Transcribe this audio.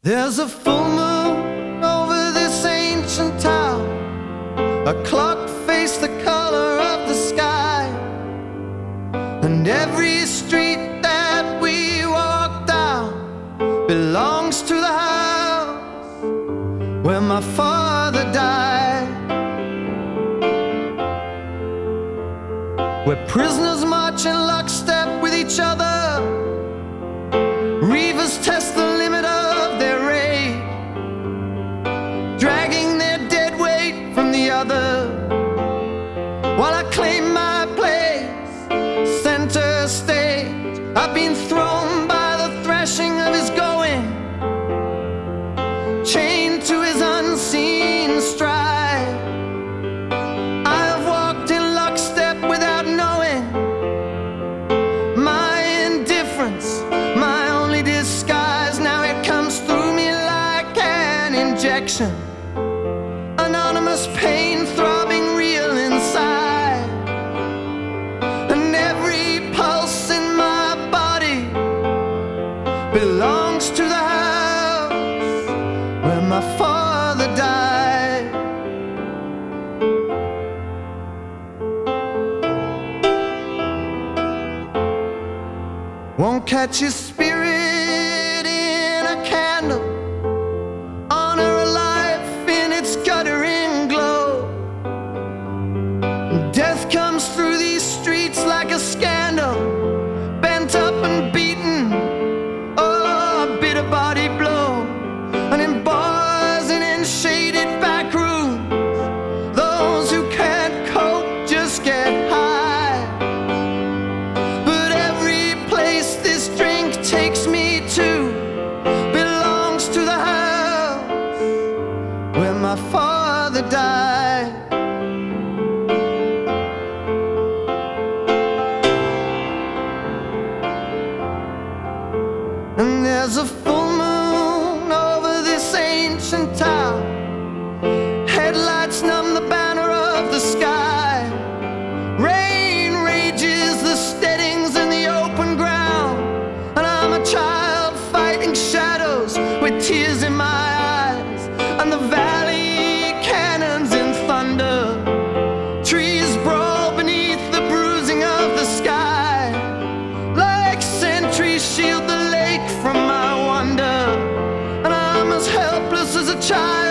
There's a full moon over this ancient town, a clock face the color of the sky, and every street that we walk down belongs to the house where my father died. Where prisoners march in lockstep with each other, reavers test the limit of their rage, dragging their dead weight from the other, while I claim my place center stage. I've been thrown by the thrashing of his going, chained to his unseen stride. I have walked in lockstep without knowing my indifference, my only disguise. Now it comes through me like an injection, anonymous pain throbbing real inside, and every pulse in my body belongs to the house where my father died. Won't catch his spirit in a candle, honor a life in its guttering glow. Death comes through these streets like a scandal, bent up and beaten, oh, a bitter body blow. And in bars and in shaded back rooms, those who can't cope just get high. But every place this drink takes me to belongs to the house where my father died. And there's a full moon over this ancient town, headlights numb the banner of the sky. Rain rages the steadings in the open ground, and I'm a child fighting shadows with tears in my eyes. And the valley cannons in thunder, trees brawl beneath the bruising of the sky, like sentries shield the lake from my wonder. And I'm as helpless as a child